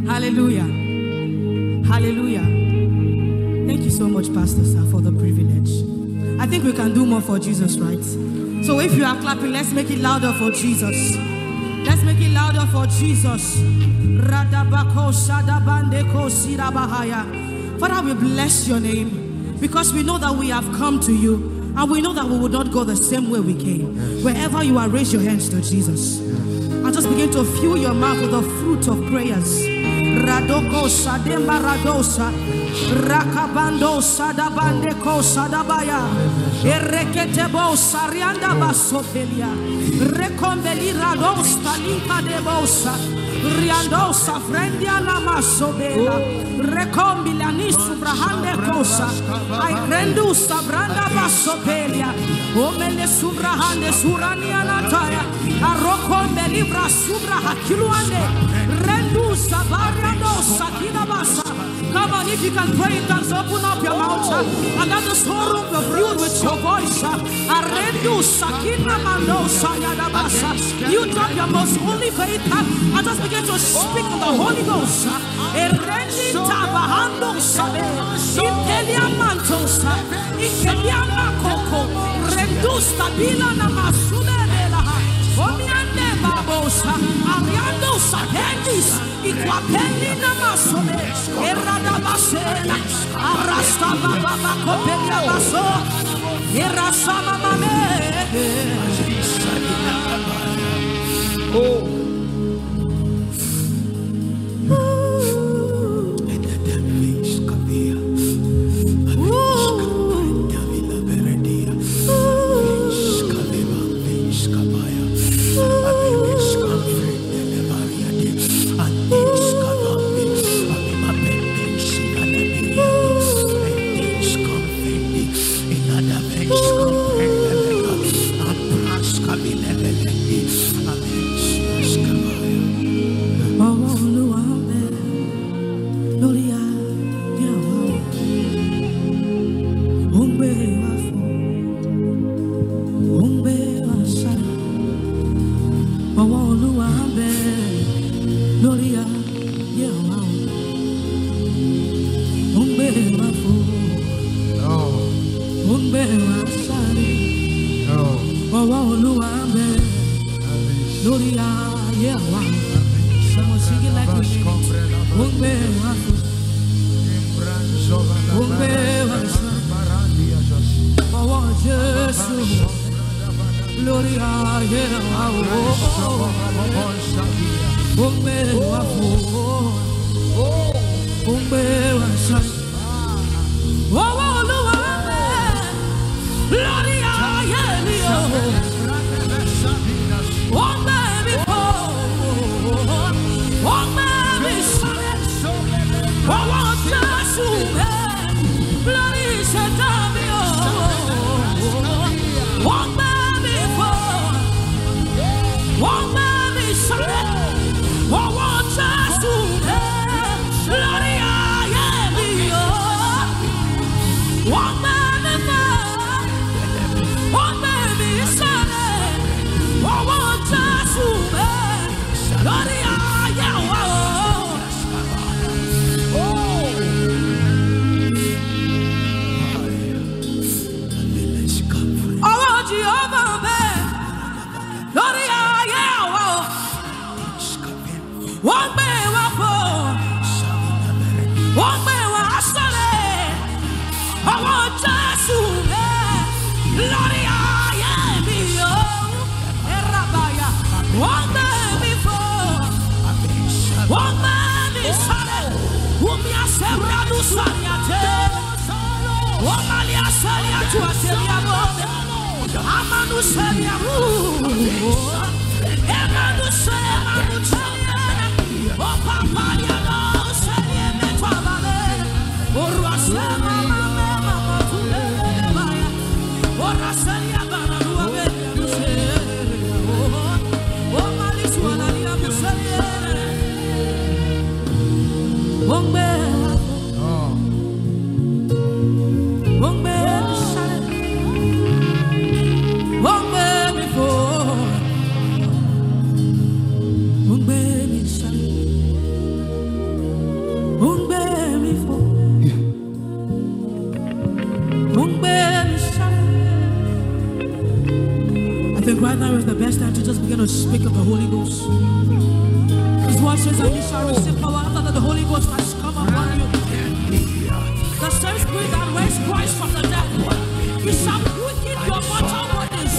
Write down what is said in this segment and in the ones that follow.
Hallelujah. Hallelujah. Thank you so much, Pastor Sir, for the privilege. I think we can do more for Jesus, right? So if you are clapping, let's make it louder for Jesus. Let's make it louder for Jesus. Father, we bless your name because we know that we have come to you and we know that we will not go the same way we came. Wherever you are, raise your hands to Jesus and just begin to fill your mouth with the fruit of prayers. Radoko Sademba Radosa Rakabando Sadabandeko Sadabaya Ereketebo Sarianda Basopelia Recombeli Rados Talimpa de Bosa Riandosa Frendiana Masobela Recombilani Subrahande Cosa Airendu Sabranda Basopelia Omele Subrahande Suraniana Taya Arocombeli Brasubra Hakiluande Rendu Sabariando Sakina Basa. Come on, if you can pray in tongues, open up your mouth and let the sorrow be filled with your voice. Arendu Sakina Mando Sayada Basa. You drop your most holy faith and just begin to speak in the Holy Ghost. Erendi Tabahando Sabe, Intelia Mantosa, Ikelia Makoko, Rendu Stabila Namasubela, Omiande Babosa, Ariando Sakendis, Iquapeli Namasome, Erada Basela, Arasta Baba Copelia Baso, Erasama Mame. Oh. Wongbe Bible says that you shall receive power after that the Holy Ghost has come upon you. The same spirit that raised Christ from the dead, he shall quicken your mortal bodies.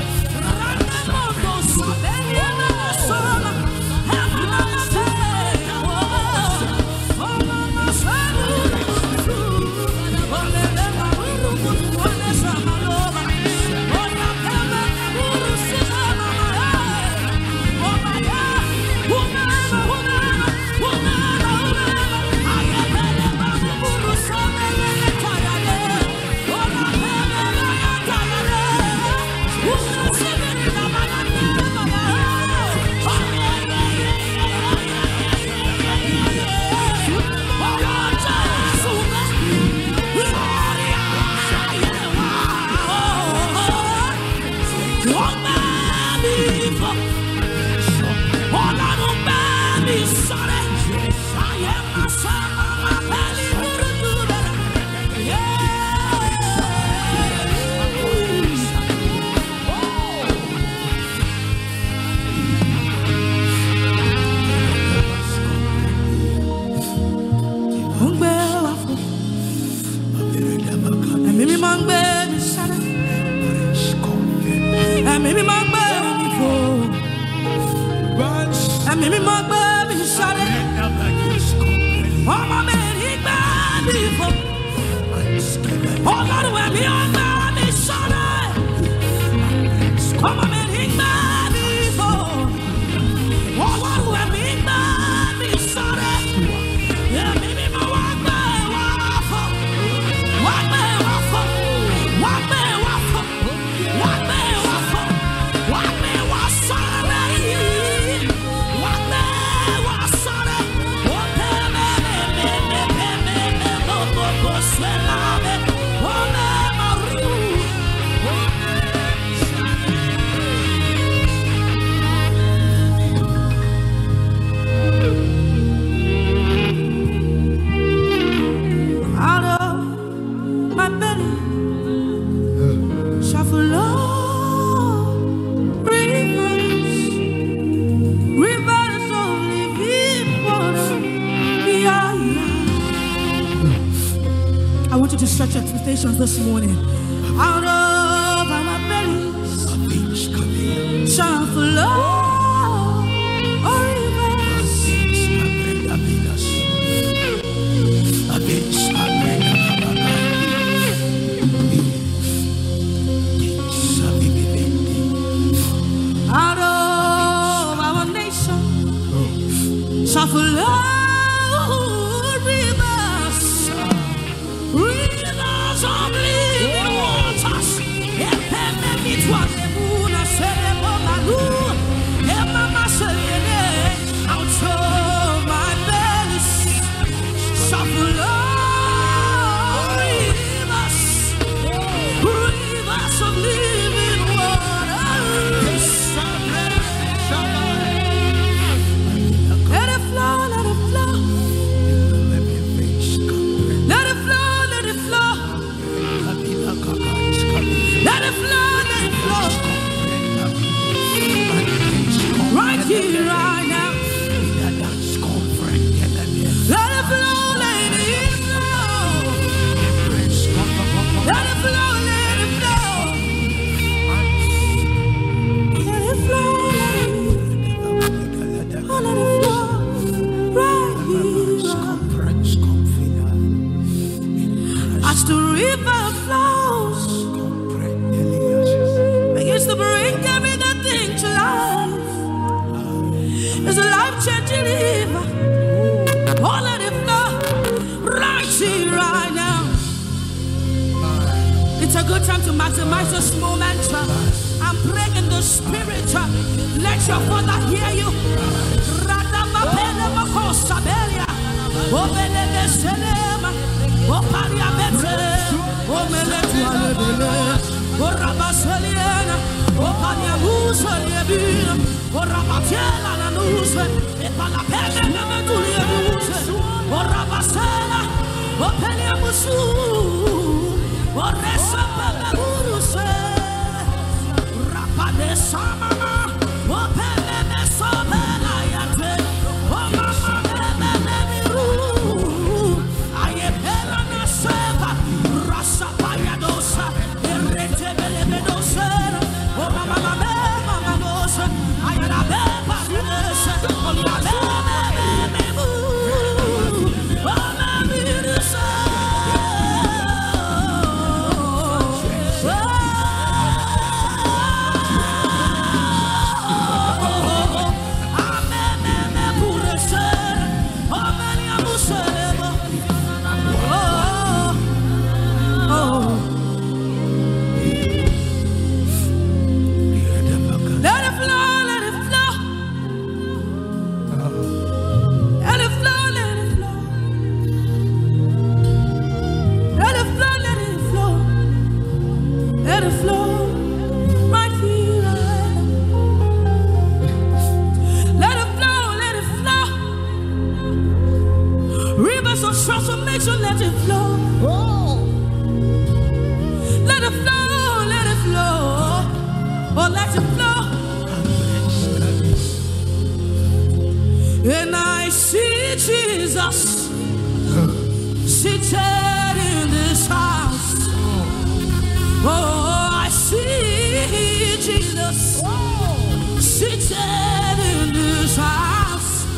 This morning, out of our bellies shall flow rivers. Out of our nation shall flow. Time to maximize this moment and pray in the spirit. Let your Father hear you. Sama, rivers of transformation, let it flow. Let it flow, let it flow. Oh, let it flow. And I see Jesus seated in this house. Oh, I see Jesus seated in this house.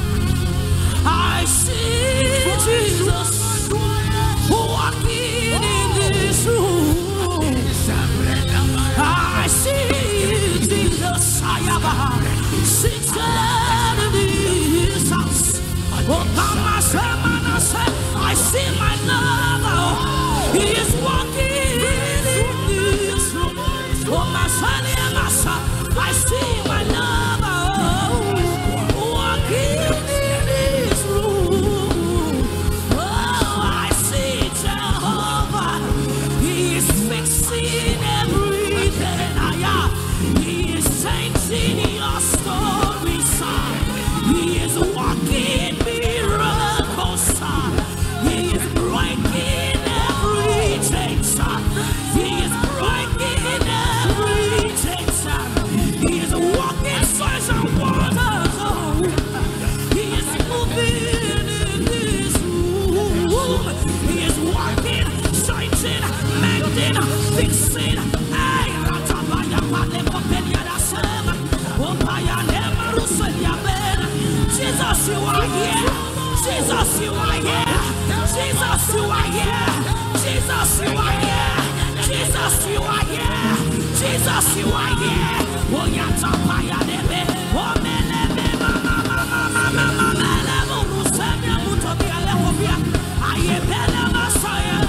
I see Jesus walking in this room. I see Jesus seated in this house. Oh, I see my lover. He is walking in this room. Oh, my son, I see my lover walking in this room. Oh, I see Jehovah. He is fixing everything. He is changing your story, son. He is walking miracles, son. He is breaking every chain, son. He is breaking every chain, son. He is walking signs and wonders. Oh, he is moving in this room. He is walking, changing, mending, fixing. Hey, Jesus, you are here. Jesus, you are here. Jesus, you are here. Jesus, you are here. Jesus, you are here. Jesus, you are here. Oh, yatapaya debe. Oh, melebe, mama, melebe, musanya, mutobia, lekobia. Ayebele, masaya.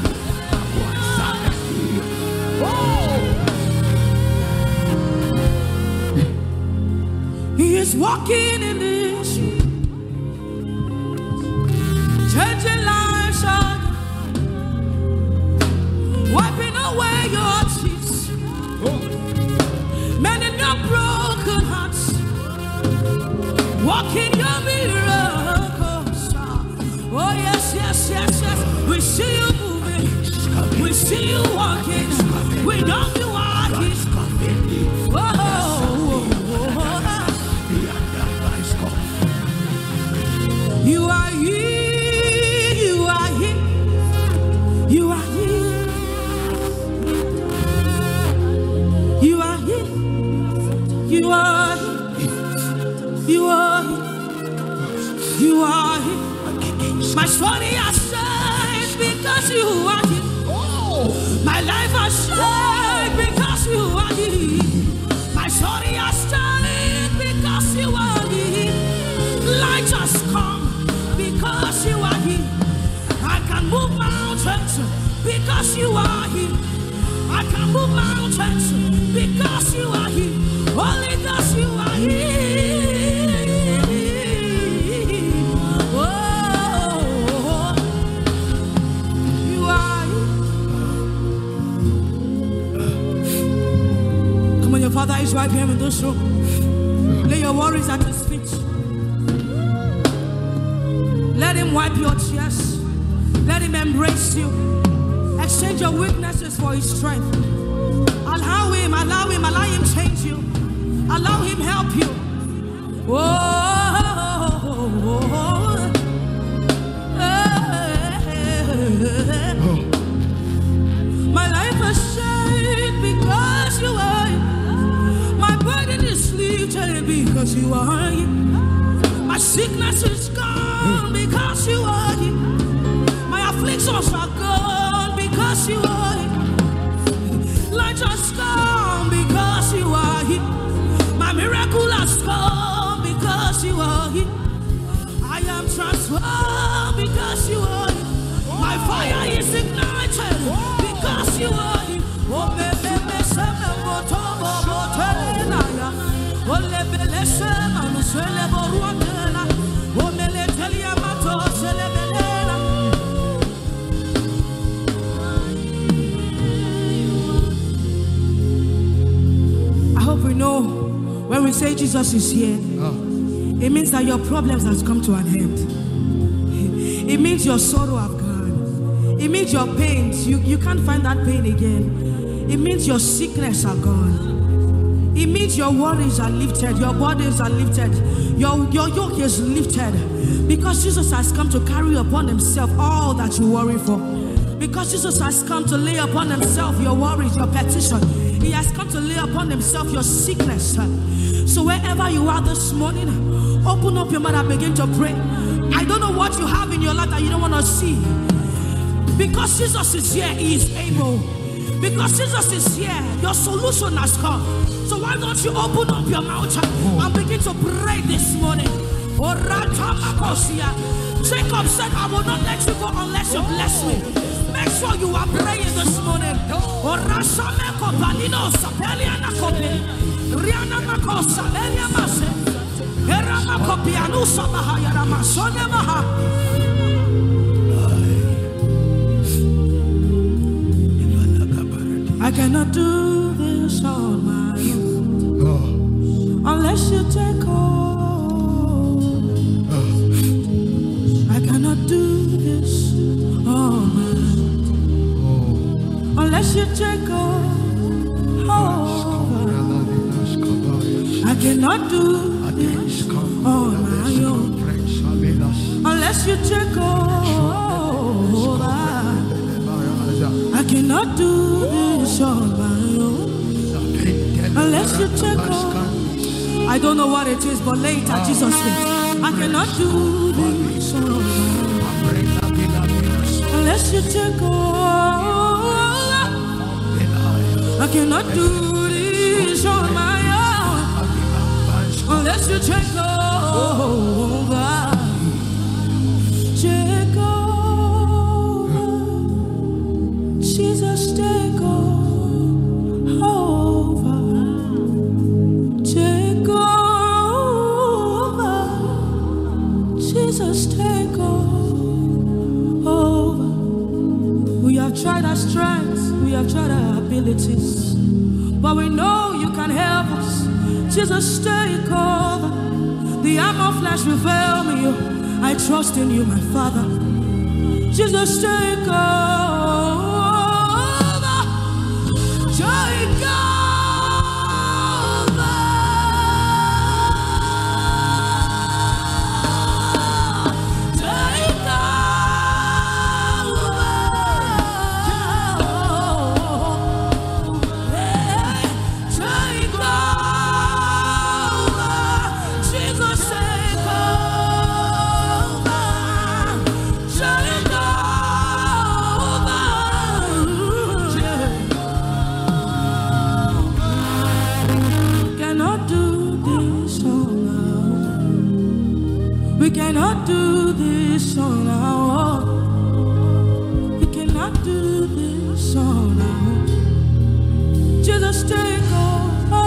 He is walking in this room, changing lives, wiping away your tears, mending your broken hearts, walking your miracles. Oh yes, yes, yes, yes. We see you moving, we see you walking, we know you are here. Oh, you are here, you are here, you are here, you are here, you are here, you are here, you are here. My story has changed because you are here. My life has changed because you are here. My story has changed because you are here. Light has come because you are here. I can move mountains because you are here. I can move mountains because you are here. Only because you are here. Oh, you are here. Come on, your Father is right here in this room. Lay your worries at his feet. Let him wipe your tears. Let him embrace you. Exchange your weaknesses for his strength. Allow him change you. Allow him help you. My life has changed because you are here. My burden is lifted because you are here. My sickness is gone because you are here. My afflictions are gone because you are here. Light has come because you are here. My miracle has come because you are here. I am transformed because you are here. My fire is ignited because you are here. Oh, I hope we know when we say Jesus is here, it means that your problems has come to an end. It means your sorrow have gone. It means your pains, you can't find that pain again. It means your sickness are gone. It means your worries are lifted, your burdens are lifted, your yoke is lifted. Because Jesus has come to carry upon himself all that you worry for. Because Jesus has come to lay upon himself your worries, your petition. He has come to lay upon himself your sickness. So wherever you are this morning, open up your mouth and begin to pray. I don't know what you have in your life that you don't want to see. Because Jesus is here, he is able. Because Jesus is here, your solution has come. So why don't you open up your mouth and begin to pray this morning? Jacob said, I will not let you go unless you bless me. Make sure you are praying this morning. I cannot do this on my own unless you take hold. I cannot do this on my own unless you take hold. I cannot do this on my own unless you take hold. I cannot do this on my own unless you take hold. I don't know what it is, but later Jesus said, I cannot do this on my own unless you take hold. I cannot do this on my own unless you take over. Take over. Jesus, take over. Take over. Jesus, take over. We have tried our strengths, we have tried our abilities, but we know you can help us. Jesus, take over. The arm of flesh will fail me. I trust in you, my Father. Jesus, take over. Take over. We cannot do this on our own. We cannot do this on our own. Jesus, take over.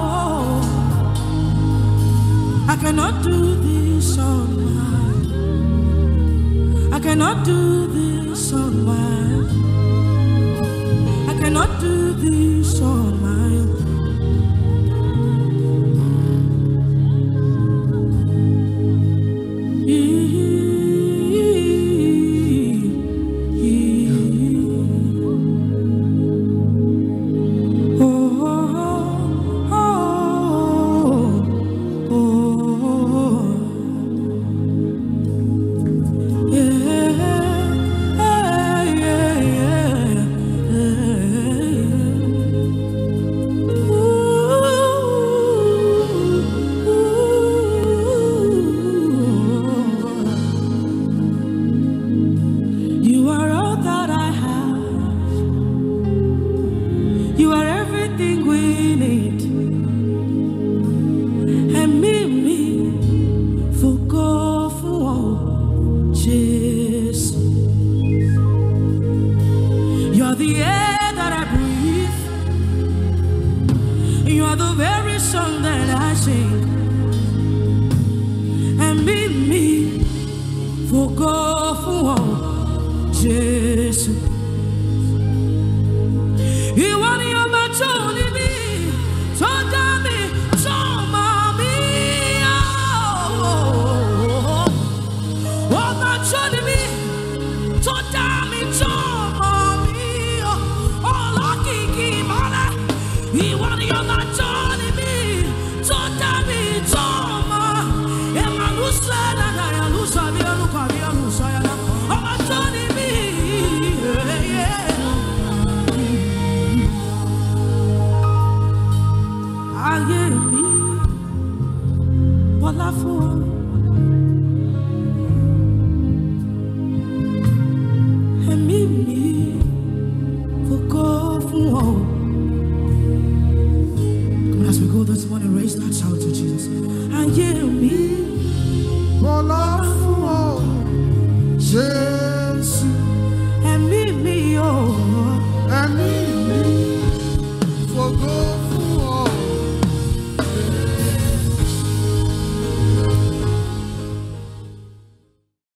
I cannot do this on my own. I cannot do this on my own. I cannot do this on my own. The very song that I sing.